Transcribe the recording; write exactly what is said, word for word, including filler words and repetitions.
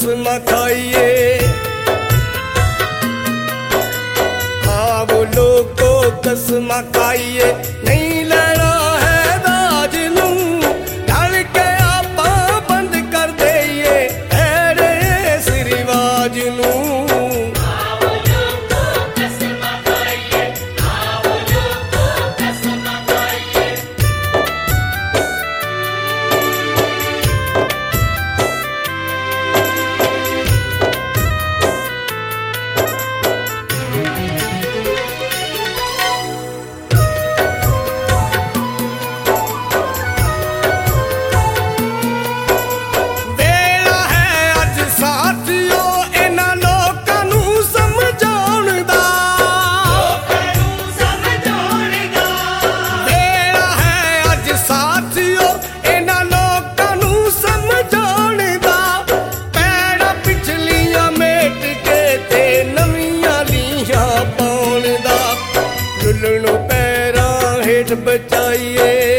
कसम खाइए। आओ लोगो कसम खाइए, नहीं लेना है दाज नू, ढल के आपा बंद कर देइए ऐड़े इस रिवाज नू। लुलणों पैरां हेठ बचाइए।